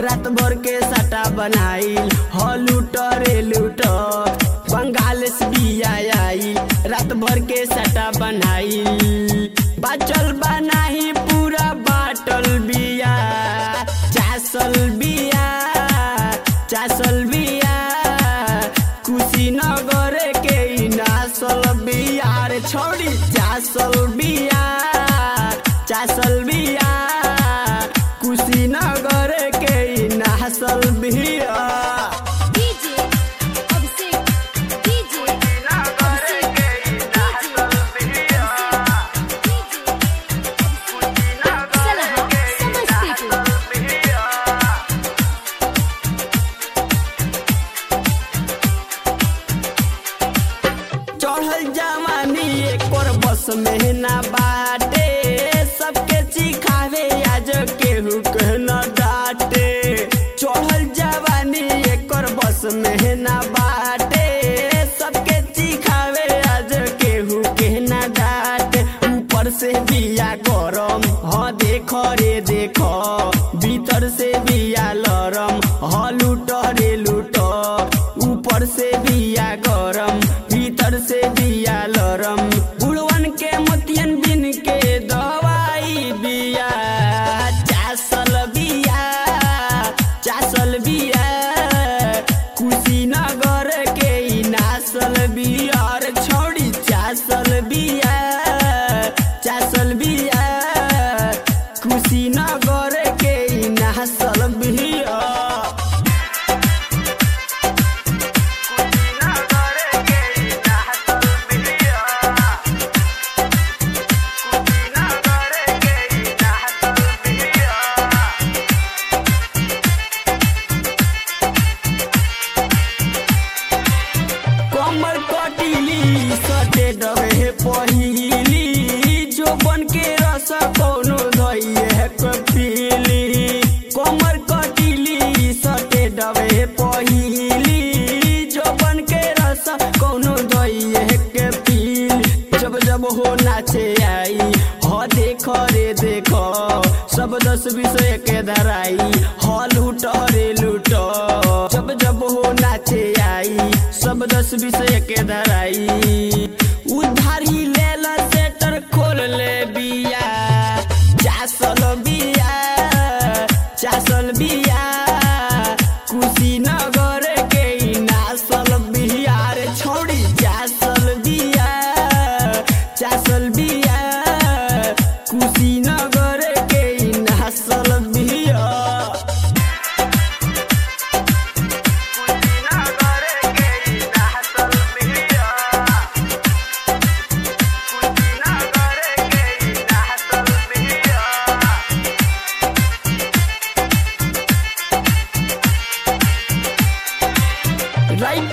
रात भर के सटा बनाइल हो लूट रे लूट बंगाल से बिया आई रात भर के सटा बनाइल बाचल बनाही पूरा बाटल बिया चासल बिया कुशीनगर के नासल बिया रे छोड़ी चासल बिया कुशीनगर के नासल बिया चढ़ल जवानी एक बस में ना बाटे सबके चिखावे आज केहू कहना डाटे चढ़ल जवानी एक बस में ना बाटे सबके चिखावे आज केहू कहना डाटे ऊपर से बिया गरम हाँ देखो रे देखो भीतर से बिया लरम हाँ लूट रे लूट ऊपर से बिया गरम भीतर से बिया लरम बुढ़वन के मोतियन बिन के दवाई बिया चासल बिया कुशीनगर के नासल बिया रे छोड़ी चासल बिया कुशीनगर के नासल बिया कमर कटिली सटे डबे पहिली जो बन के रस कोनो धइए कपिली कमर कटिली सटे डबे पहिली जो बन के रस कोनो धइए कपिल जब जब हो नाचे आई हो देखो रे देखो सब 10-20 के धराई हो लूट रे लूट जब जब हो नाचे आई सब 10-20 के धराई उधारी लेल सेटर खोल ले बिया चासल बिया कुशीनगर के नासल बिया रे छोड़ी चासल बिया कुशीनगर के नासल बिया राइट